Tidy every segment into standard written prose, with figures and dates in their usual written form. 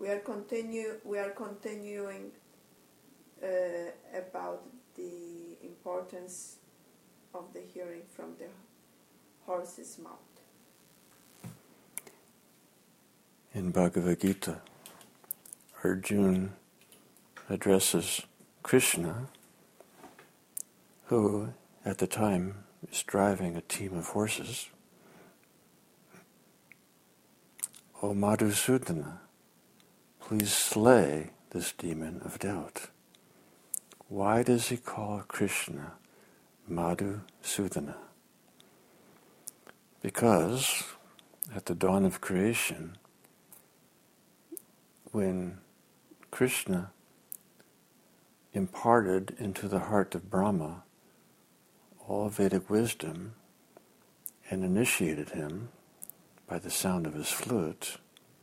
We are continuing about the importance of the hearing from the horse's mouth. In Bhagavad Gita, Arjuna addresses Krishna, who at the time is driving a team of horses. O Madhusudana, please slay this demon of doubt. Why does he call Krishna Madhusudana? Because at the dawn of creation, when Krishna imparted into the heart of Brahma all Vedic wisdom and initiated him by the sound of his flute,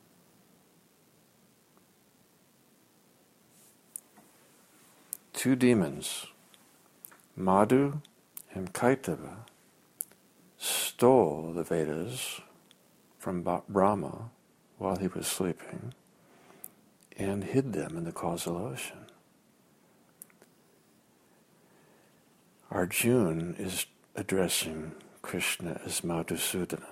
two demons, Madhu and Kaitava, stole the Vedas from Brahma while he was sleeping and hid them in the causal ocean. Arjuna is addressing Krishna as Madhusudana,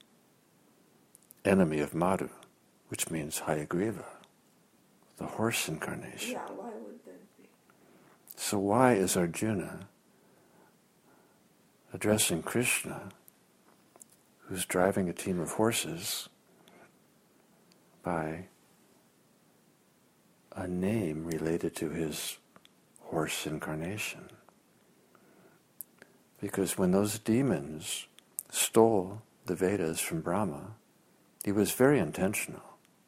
enemy of Madhu, which means Hayagriva, the horse incarnation. Yeah, why would that be? So why is Arjuna addressing Krishna, who's driving a team of horses, by a name related to his horse incarnation? Because when those demons stole the Vedas from Brahma, he was very intentional.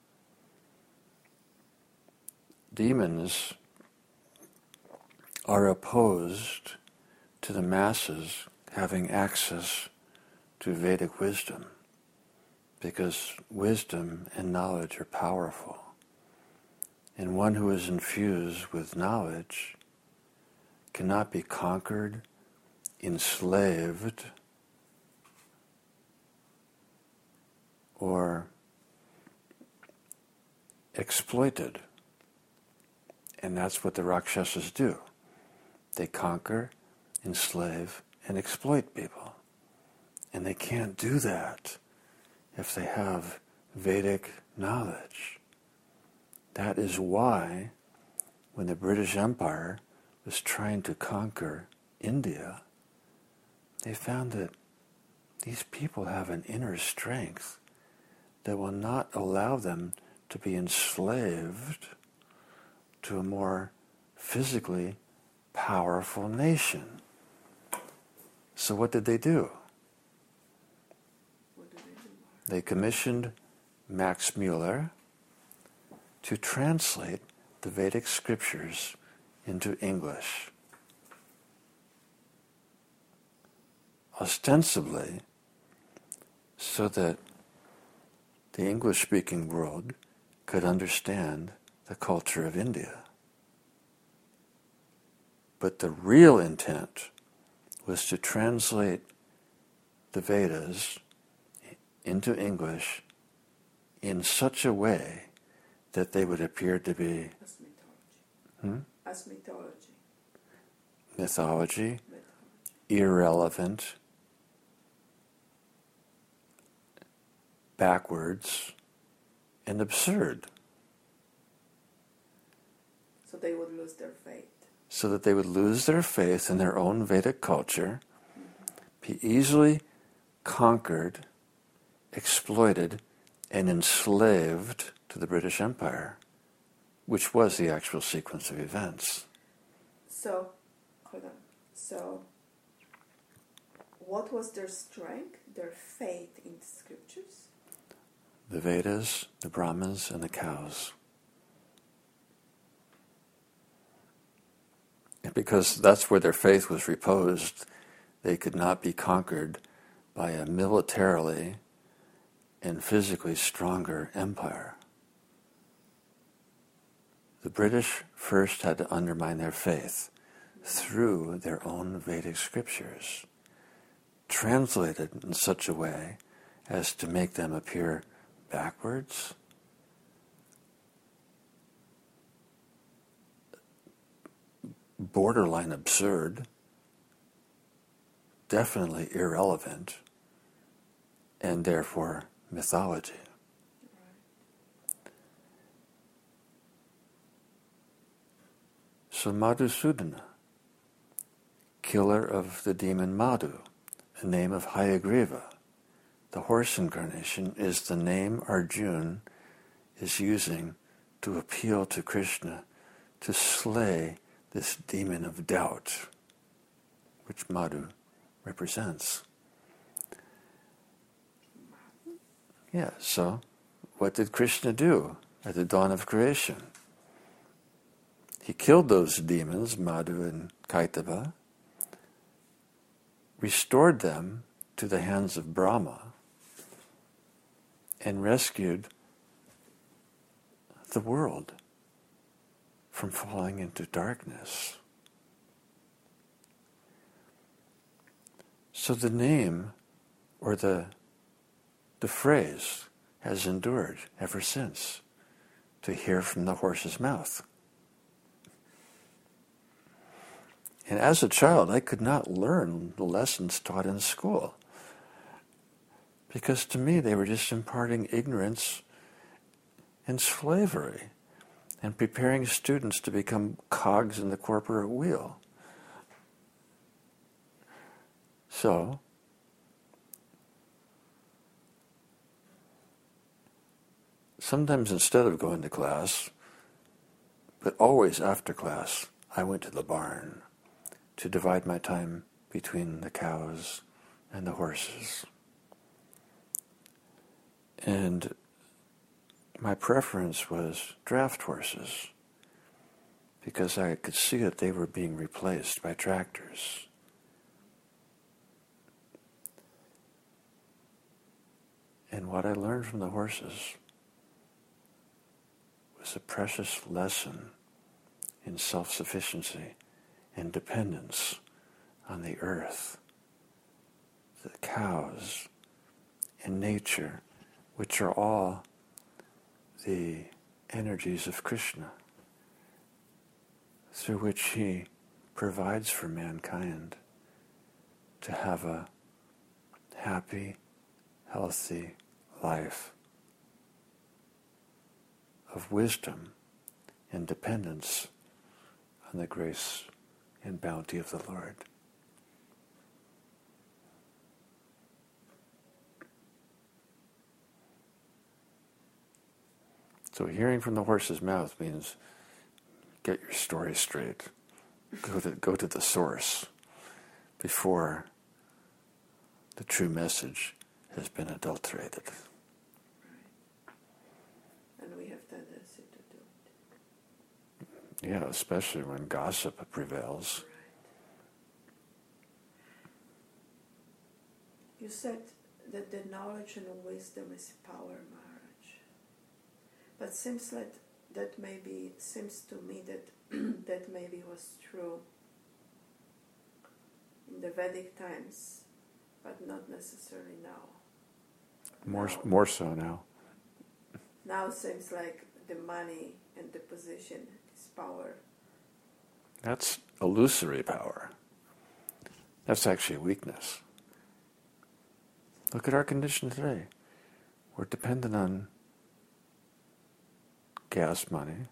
Demons are opposed to the masses having access to Vedic wisdom, because wisdom and knowledge are powerful. And one who is infused with knowledge cannot be conquered, enslaved, or exploited. And that's what the Rakshasas do. They conquer, enslave, and exploit people. And they can't do that if they have Vedic knowledge. That is why, when the British Empire was trying to conquer India, they found that these people have an inner strength that will not allow them to be enslaved to a more physically powerful nation. So what did they do? They commissioned Max Muller to translate the Vedic scriptures into English. Ostensibly, so that the English-speaking world could understand the culture of India. But the real intent was to translate the Vedas into English in such a way that they would appear to be As mythology. Mythology, irrelevant, backwards, and absurd. So they would lose their faith. So that they would lose their faith in their own Vedic culture, be easily conquered, exploited, and enslaved to the British Empire, which was the actual sequence of events. So, hold on. So, what was their strength, their faith in the scriptures? The Vedas, the Brahmas, and the cows. And because that's where their faith was reposed, they could not be conquered by a militarily and physically stronger empire. The British first had to undermine their faith through their own Vedic scriptures, translated in such a way as to make them appear backwards, borderline absurd, definitely irrelevant, and therefore mythology. So Madhusudana, killer of the demon Madhu, a name of Hayagriva, the horse incarnation, is the name Arjuna is using to appeal to Krishna to slay this demon of doubt, which Madhu represents. Yeah, so what did Krishna do at the dawn of creation? He killed those demons, Madhu and Kaitava, restored them to the hands of Brahma, and rescued the world from falling into darkness. So the name, or the phrase, has endured ever since, to hear from the horse's mouth. And as a child, I could not learn the lessons taught in school, because to me they were just imparting ignorance and slavery and preparing students to become cogs in the corporate wheel. So, sometimes instead of going to class, but always after class, I went to the barn to divide my time between the cows and the horses. And my preference was draft horses, because I could see that they were being replaced by tractors. And what I learned from the horses was a precious lesson in self-sufficiency and dependence on the earth, the cows, and nature, which are all the energies of Krishna, through which he provides for mankind to have a happy, healthy life of wisdom and dependence on the grace and bounty of the Lord. So hearing from the horse's mouth means get your story straight. Go to the source before the true message has been adulterated. Right. And we have tendency to do it. Yeah, especially when gossip prevails. Right. You said that the knowledge and wisdom is power, Maharaj. But seems to me that that maybe was true in the Vedic times, but not necessarily now. More so now. Now seems like the money and the position is power. That's illusory power. That's actually a weakness. Look at our condition today. We're dependent on gas money.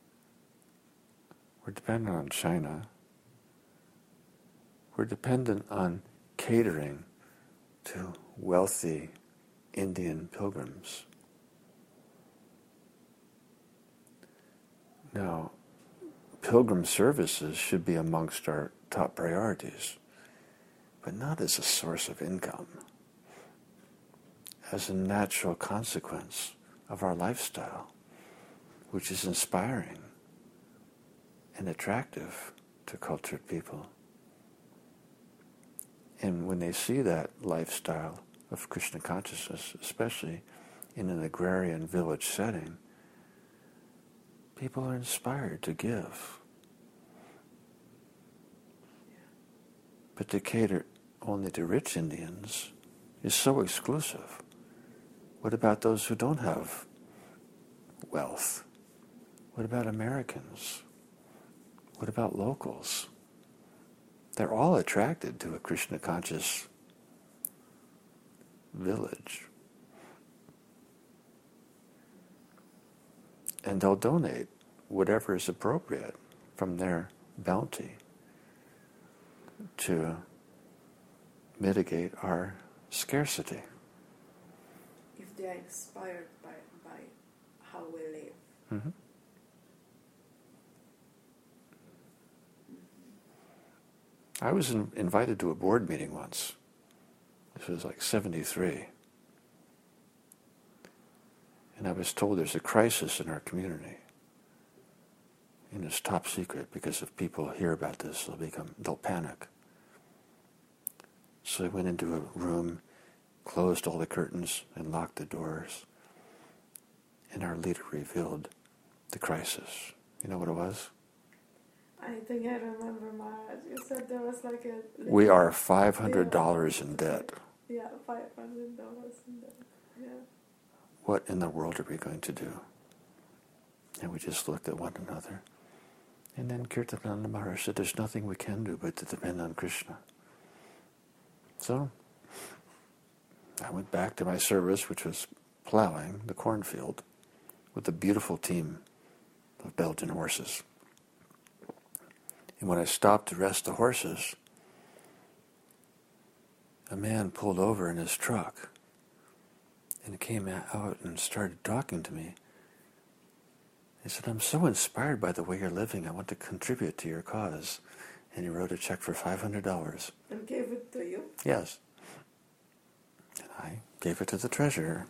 We're dependent on China. We're dependent on catering to wealthy Indian pilgrims. Now, pilgrim services should be amongst our top priorities, but not as a source of income, as a natural consequence of our lifestyle, which is inspiring and attractive to cultured people. And when they see that lifestyle of Krishna consciousness, especially in an agrarian village setting, people are inspired to give. But to cater only to rich Indians is so exclusive. What about those who don't have wealth? What about Americans? What about locals? They're all attracted to a Krishna conscious village. And they'll donate whatever is appropriate from their bounty to mitigate our scarcity. If they are inspired by how we live. Mm-hmm. I was invited to a board meeting once. This was like 73. And I was told there's a crisis in our community. And it's top secret, because if people hear about this, they'll panic. So I went into a room, closed all the curtains, and locked the doors. And our leader revealed the crisis. You know what it was? I think I remember, Maharaj. You said there was like a... We are $500 in debt. Yeah, $500 in debt. Yeah. What in the world are we going to do? And we just looked at one another. And then Kirtananda Maharaj said, there's nothing we can do but to depend on Krishna. So I went back to my service, which was plowing the cornfield with a beautiful team of Belgian horses. And when I stopped to rest the horses, a man pulled over in his truck and came out and started talking to me. He said, I'm so inspired by the way you're living. I want to contribute to your cause. And he wrote a check for $500. And gave it to you? Yes. And I gave it to the treasurer.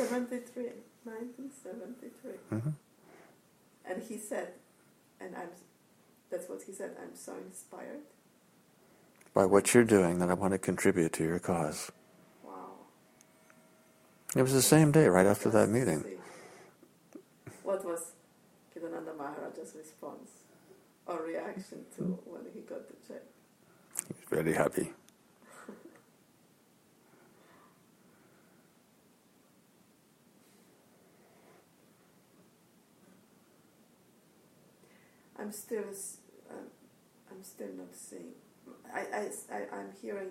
1973. Mm-hmm. And he said, that's what he said, I'm so inspired. By what you're doing, that I want to contribute to your cause. Wow. It was the same day, right after that meeting. What was Kirtananda Maharaj's response or reaction to when he got the check? He was very happy. I'm still not seeing. I'm hearing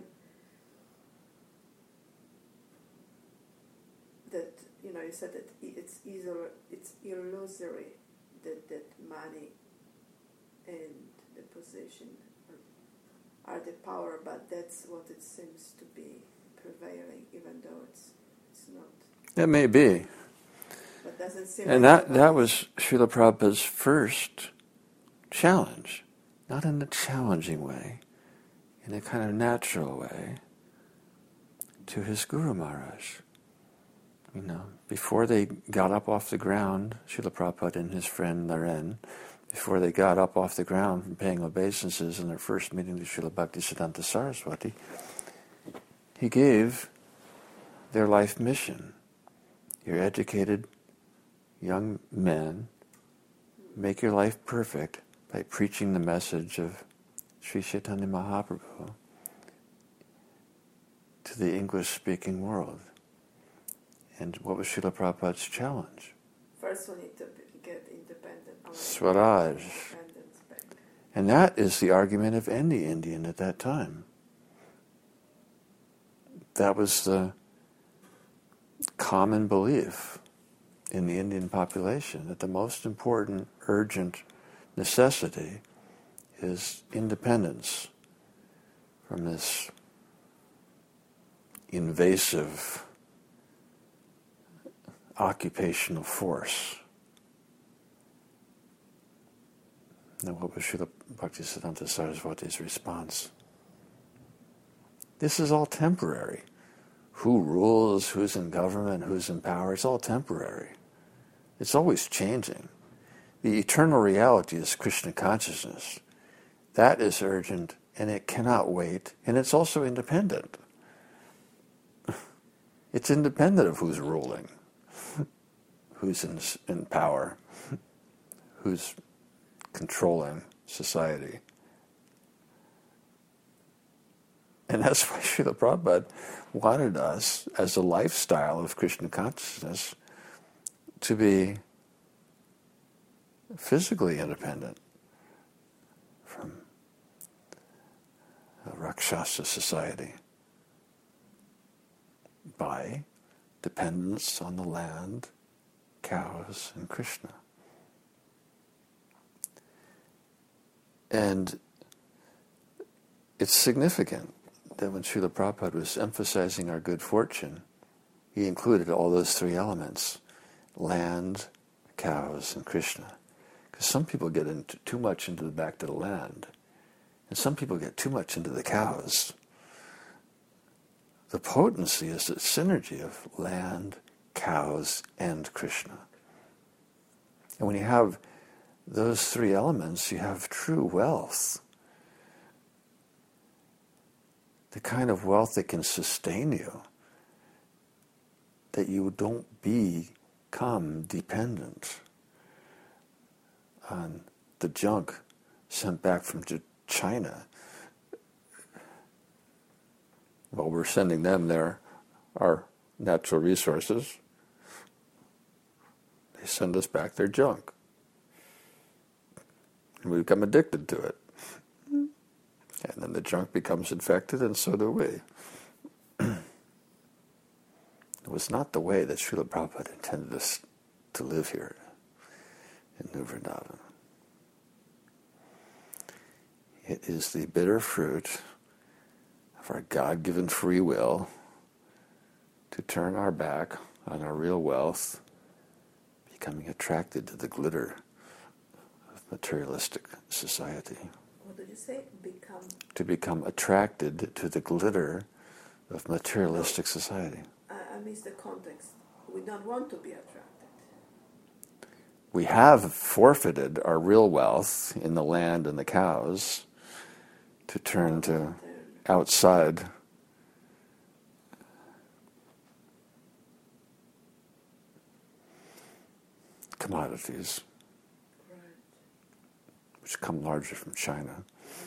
that, you said that it's illusory that money and the position are the power, but that's what it seems to be prevailing, even though it's not. It may be. But doesn't seem. And that was Srila Prabhupada's first challenge, not in a challenging way, in a kind of natural way, to his Guru Maharaj. Before they got up off the ground, Srila Prabhupada and his friend Naren, before they got up off the ground from paying obeisances in their first meeting to Srila Bhaktisiddhanta Saraswati, he gave their life mission. You're educated young men, make your life perfect by preaching the message of Sri Chaitanya Mahaprabhu to the English-speaking world. And what was Srila Prabhupada's challenge? First we need to get independent. Swaraj. And that is the argument of any Indian at that time. That was the common belief in the Indian population, that the most important, urgent necessity is independence from this invasive occupational force. Now, what was Srila Bhaktisiddhanta Saraswati's response? This is all temporary. Who rules, who's in government, who's in power, it's all temporary. It's always changing. The eternal reality is Krishna consciousness. That is urgent, and it cannot wait, and it's also independent. It's independent of who's ruling, who's in power, who's controlling society. And that's why Srila Prabhupada wanted us, as a lifestyle of Krishna consciousness, to be physically independent, Rakshasa society by dependence on the land, cows, and Krishna. And it's significant that when Srila Prabhupada was emphasizing our good fortune, he included all those three elements: land, cows, and Krishna. Because some people get into too much into back to the land, and some people get too much into the cows. The potency is the synergy of land, cows, and Krishna. And when you have those three elements, you have true wealth. The kind of wealth that can sustain you, that you don't become dependent on the junk sent back from China. Well, we're sending them our natural resources. They send us back their junk. And we become addicted to it. And then the junk becomes infected, and so do we. It was not the way that Srila Prabhupada intended us to live here in New Vrindavan. It is the bitter fruit of our God-given free will to turn our back on our real wealth, becoming attracted to the glitter of materialistic society. What did you say? To become attracted to the glitter of materialistic society. I missed the context. We don't want to be attracted. We have forfeited our real wealth in the land and the cows to turn to outside commodities, Right. which come largely from China.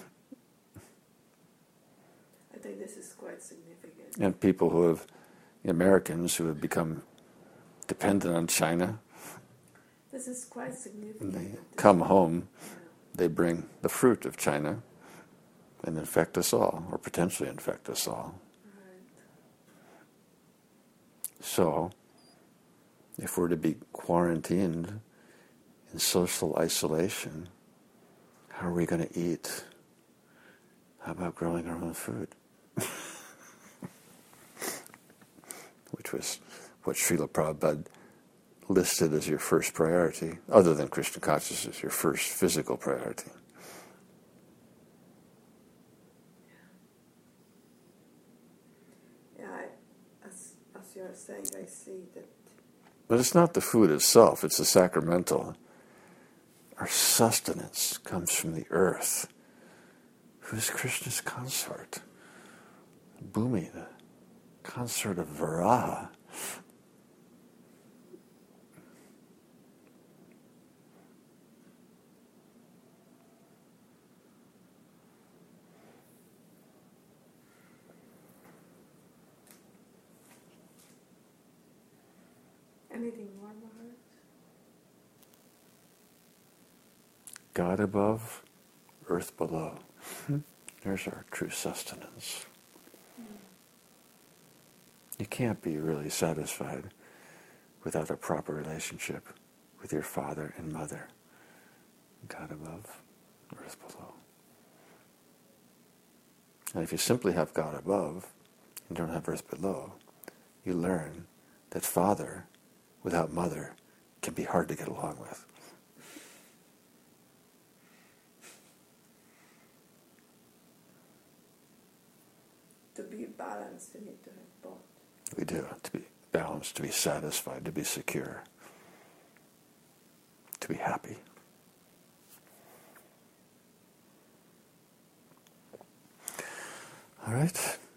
I think this is quite significant. And people who have, Americans who have become dependent on China, This is quite significant. when they come home, they bring the fruit of China and infect us all, or potentially infect us all. Right. So, if we're to be quarantined in social isolation, how are we going to eat? How about growing our own food? Which was what Srila Prabhupada listed as your first priority, other than Krishna consciousness, your first physical priority. As you are saying, I see that. But it's not the food itself, it's the sacramental. Our sustenance comes from the earth, who's Krishna's consort. Bhumi, the consort of Varaha. Anything more, Maharaj? God above, earth below. There's our true sustenance. You can't be really satisfied without a proper relationship with your father and mother. God above, earth below. And if you simply have God above and don't have earth below, you learn that father without mother can be hard to get along with. To be balanced, you need to have both. We do, to be balanced, to be satisfied, to be secure, to be happy. All right.